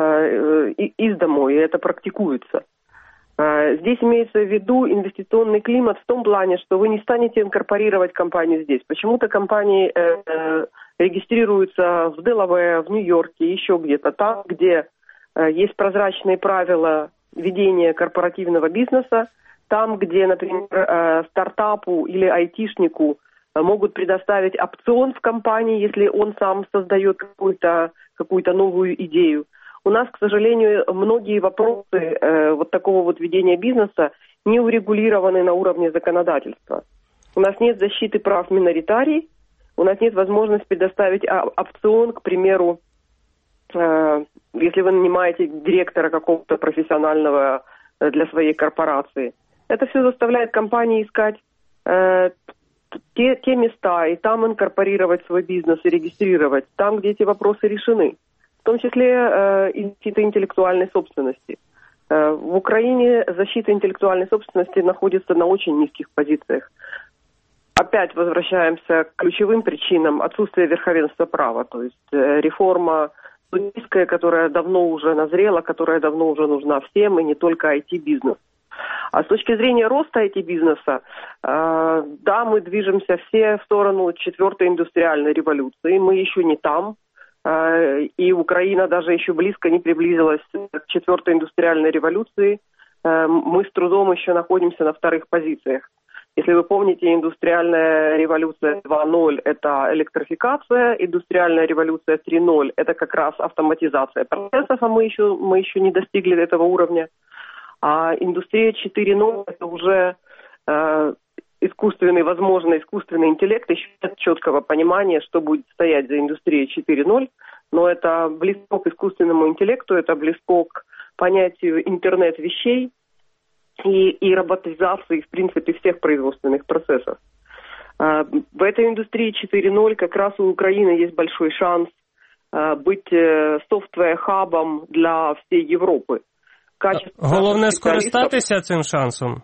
э, из дому, и это практикуется. Э, здесь имеется в виду инвестиционный климат в том плане, что вы не станете инкорпорировать компанию здесь. Почему-то компании э, э, регистрируются в Делавэе, в Нью-Йорке, еще где-то там, где э, есть прозрачные правила ведения корпоративного бизнеса, там, где, например, э, стартапу или айтишнику могут предоставить опцион в компании, если он сам создает какую-то, какую-то новую идею. У нас, к сожалению, многие вопросы э, вот такого вот ведения бизнеса не урегулированы на уровне законодательства. У нас нет защиты прав миноритарий, у нас нет возможности предоставить опцион, к примеру, э, если вы нанимаете директора какого-то профессионального для своей корпорации. Это все заставляет компании искать э, те, те места и там инкорпорировать свой бизнес и регистрировать, там, где эти вопросы решены, в том числе э, защита интеллектуальной собственности. Э, в Украине защита интеллектуальной собственности находится на очень низких позициях. Опять возвращаемся к ключевым причинам отсутствия верховенства права, то есть э, реформа судейская, которая давно уже назрела, которая давно уже нужна всем, и не только ай ти-бизнес. А с точки зрения роста ай ти-бизнеса, э, да, мы движемся все в сторону четвертой индустриальной революции. Мы еще не там, э, и Украина даже еще близко не приблизилась к четвертой индустриальной революции. Э, мы с трудом еще находимся на вторых позициях. Если вы помните, индустриальная революция два ноль – это электрификация, индустриальная революция три ноль – это как раз автоматизация процессов, а мы еще, мы еще не достигли этого уровня. А индустрия четыре ноль – это уже э, искусственный, возможно, искусственный интеллект. Еще нет четкого понимания, что будет стоять за индустрией четыре ноль, но это близко к искусственному интеллекту, это близко к понятию интернет вещей и, и роботизации, в принципе, всех производственных процессов. Э, в этой индустрии четыре ноль как раз у Украины есть большой шанс э, быть софтвер-хабом для всей Європи. Головне скористатися цим шансом?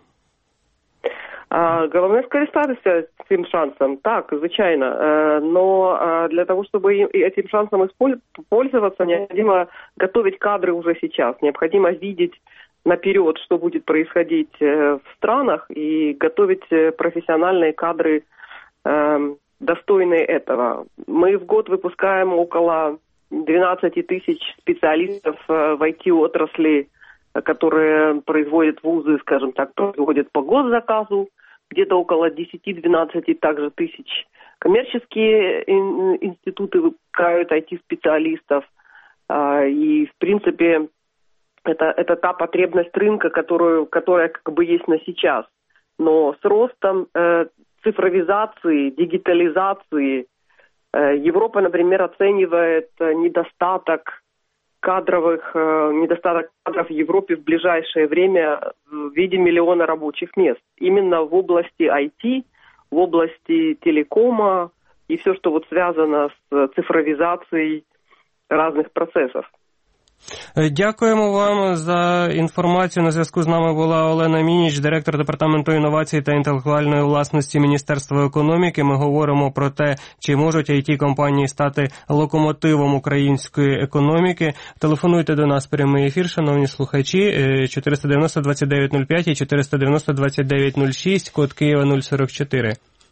А, головне скористатися цим шансом, так, звичайно. А, но а, для того, чтобы этим шансом пользоваться, необходимо готовить кадры уже сейчас. Необходимо видеть наперед, что будет происходить в странах, и готовить профессиональные кадры, а, достойные этого. Мы в год выпускаем около двенадцать тысяч специалистов в ай ти-отрасли, которые производят вузы, скажем так, производят по госзаказу, где-то около десять-двенадцать также тысяч. Коммерческие институты выпускают ай ти-специалистов, и, в принципе, это, это та потребность рынка, которую, которая как бы есть на сейчас. Но с ростом э, цифровизации, дигитализации э, Европа, например, оценивает недостаток кадровых, недостаток кадров в Европе в ближайшее время в виде миллиона рабочих мест. Именно в области ай ти, в области телекома и все, что вот связано с цифровизацией разных процессов. Дякуємо вам за інформацію. На зв'язку з нами була Олена Мініч, директор Департаменту інновацій та інтелектуальної власності Міністерства економіки. Ми говоримо про те, чи можуть ай ті-компанії стати локомотивом української економіки. Телефонуйте до нас в прямий ефір, шановні слухачі, чотириста дев'яносто двадцять дев'ять нуль п'ять і чотириста дев'яносто двадцять дев'ять нуль шість, код Києва нуль сорок чотири.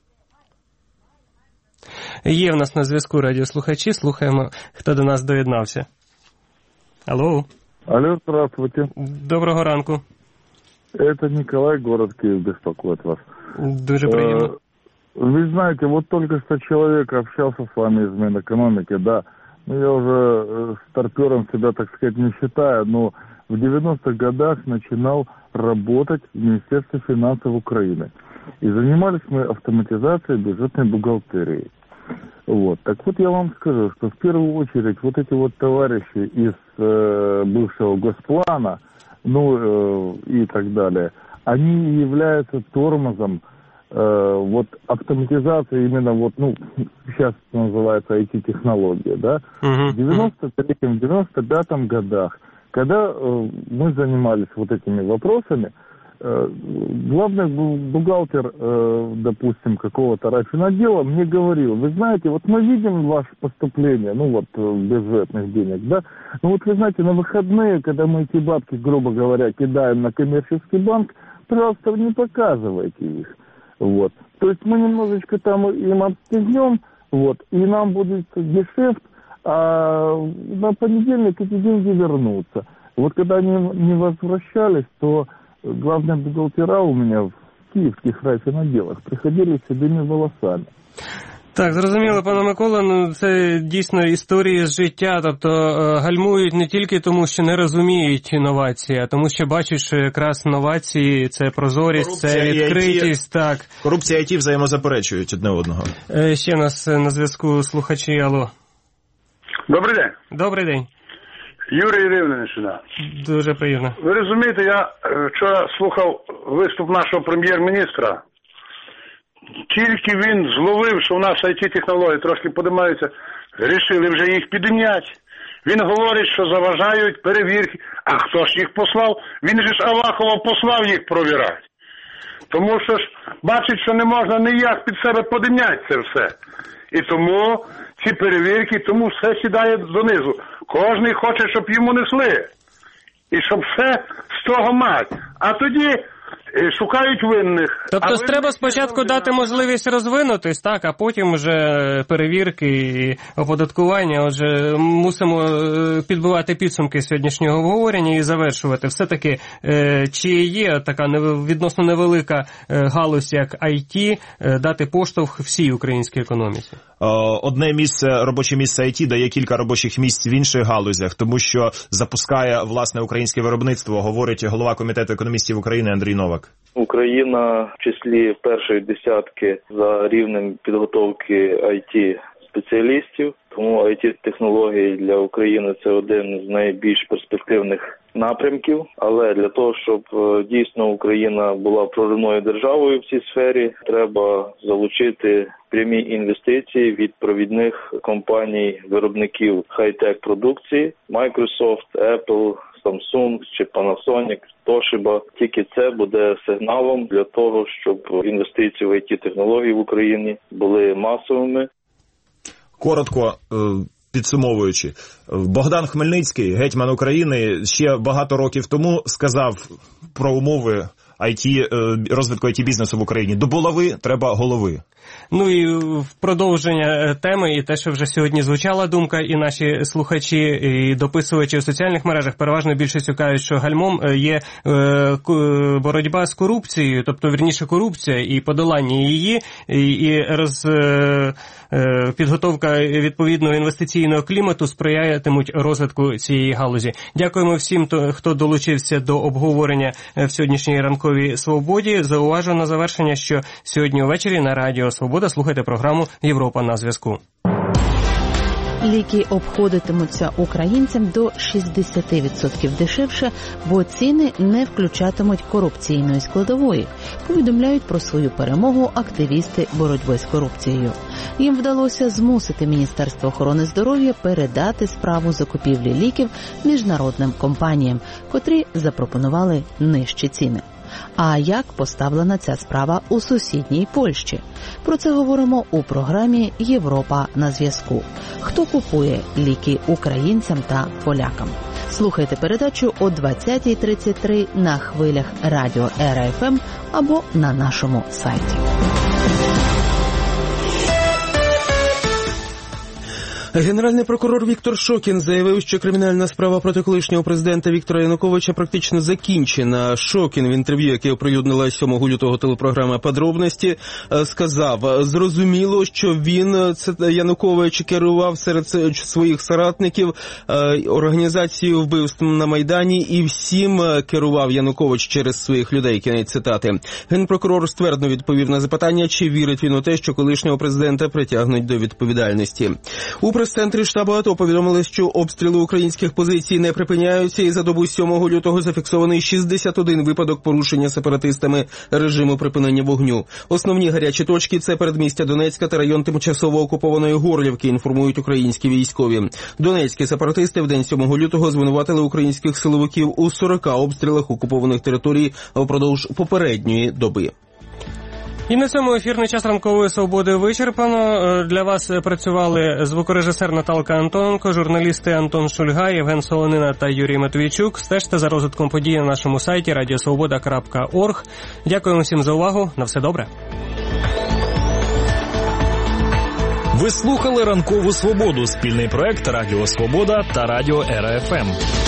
Є в нас на зв'язку радіослухачі, слухаємо, хто до нас доєднався. Алло. Алло, здравствуйте. Доброго ранку. Это Николай, город Киев, беспокоит вас. Дуже приятно. Вы знаете, вот только что человек общался с вами из Минэкономики, да. Ну, я уже старпером себя, так сказать, не считаю, но в девяностых годах начинал работать в Министерстве финансов Украины. И занимались мы автоматизацией бюджетной бухгалтерии. Вот. Так вот я вам скажу, что в первую очередь вот эти вот товарищи из э, бывшего Госплана, ну э, и так далее, они являются тормозом э, вот автоматизации именно вот, ну, сейчас это называется ай ти-технология, да, uh-huh. в девяносто третьем, девяносто пятом годах, когда э, мы занимались вот этими вопросами, главный бухгалтер, допустим, какого-то райфинотдела мне говорил: вы знаете, вот мы видим ваше поступление, ну вот бюджетных денег, да, ну вот вы знаете, на выходные, когда мы эти бабки, грубо говоря, кидаем на коммерческий банк, пожалуйста, не показывайте их, вот. То есть мы немножечко там им отстегнем, вот, и нам будет дешевле, а на понедельник эти деньги вернутся. Вот когда они не возвращались, то главные бухгалтера у меня в киевских райфинотделах приходили с седыми волосами. Так, зрозуміло, пане Микола, ну це дійсно історії з життя, тобто гальмують не тільки тому, що не розуміють інновації, а тому, що бачать, що якраз інновації – це прозорість, корупція, це відкритість, так. Корупція і ай ті взаємозаперечують одне одного. Е, ще у нас на зв'язку слухачі, алло. Добрий день. Добрий день. Юрій Рівненщина. Дуже приємно. Ви розумієте, я вчора слухав виступ нашого прем'єр-міністра. Тільки він зловив, що у нас ай ті-технології трошки подимаються, вирішили вже їх підняти. Він говорить, що заважають перевірки. А хто ж їх послав? Він же ж Авакова послав їх провірати. Тому що ж бачить, що не можна ніяк під себе подимняти це все. І тому ці перевірки, тому все сідає донизу. Кожний хоче, щоб йому несли. І щоб все з того мати. А тоді шукають винних. Тобто а треба спочатку дати можливість розвинутись, так, а потім вже перевірки і оподаткування. Отже, мусимо підбивати підсумки сьогоднішнього обговорення і завершувати. Все-таки, чи є така відносно невелика галузь, як ай ті, дати поштовх всій українській економіці? Одне місце, робоче місце ай ті дає кілька робочих місць в інших галузях, тому що запускає, власне, українське виробництво, говорить голова Комітету економістів України Андрій Новак. Україна в числі першої десятки за рівнем підготовки ай ті-спеціалістів, тому ай ті-технології для України – це один з найбільш перспективних напрямків. Але для того, щоб дійсно Україна була проривною державою в цій сфері, треба залучити прямі інвестиції від провідних компаній-виробників хай-тек продукції – Microsoft, Apple, Samsung чи Panasonic, Toshiba. Тільки це буде сигналом для того, щоб інвестиції в ай ті-технології в Україні були масовими. Коротко підсумовуючи, Богдан Хмельницький, гетьман України, ще багато років тому сказав про умови ай ті, розвитку ай ті-бізнесу в Україні. До булави треба голови. Ну і в продовження теми, і те, що вже сьогодні звучала думка, і наші слухачі, і дописувачі в соціальних мережах переважно більшістю кажуть, що гальмом є боротьба з корупцією, тобто, вірніше, корупція і подолання її, і роз, підготовка відповідного інвестиційного клімату сприятимуть розвитку цієї галузі. Дякуємо всім, хто долучився до обговорення в сьогоднішній ранковій свободі. Зауважу на завершення, що сьогодні увечері на Радіо Свобода слухайте програму «Європа на зв'язку». Ліки обходитимуться українцям до шістдесят відсотків дешевше, бо ціни не включатимуть корупційної складової, повідомляють про свою перемогу активісти боротьби з корупцією. Їм вдалося змусити Міністерство охорони здоров'я передати справу закупівлі ліків міжнародним компаніям, котрі запропонували нижчі ціни. А як поставлена ця справа у сусідній Польщі? Про це говоримо у програмі «Європа на зв'язку». Хто купує ліки українцям та полякам? Слухайте передачу о двадцятій тридцять три на хвилях радіо ер еф ем або на нашому сайті. Генеральний прокурор Віктор Шокін заявив, що кримінальна справа проти колишнього президента Віктора Януковича практично закінчена. Шокін в інтерв'ю, яке оприлюднила сьомого лютого телепрограма «Подробності», сказав: «Зрозуміло, що він, це Янукович, керував серед своїх соратників організацією вбивств на Майдані, і всім керував Янукович через своїх людей». Кінець цитати. Генпрокурор ствердно відповів на запитання, чи вірить він у те, що колишнього президента притягнуть до відповідальності. У прес-центрі штабу АТО повідомили, що обстріли українських позицій не припиняються, і за добу сьомого лютого зафіксований шістдесят один випадок порушення сепаратистами режиму припинення вогню. Основні гарячі точки – це передмістя Донецька та район тимчасово окупованої Горлівки, інформують українські військові. Донецькі сепаратисти в день сьомого лютого звинуватили українських силовиків у сорока обстрілах окупованих територій впродовж попередньої доби. І на цьому ефірний час ранкової свободи вичерпано. Для вас працювали звукорежисер Наталка Антоненко, журналісти Антон Шульга, Євген Солонина та Юрій Матвійчук. Стежте за розвитком подій на нашому сайті радіосвобода крапка орг. Дякуємо всім за увагу. На все добре. Ви слухали «Ранкову свободу» – спільний проект Радіо Свобода та Радіо РФМ.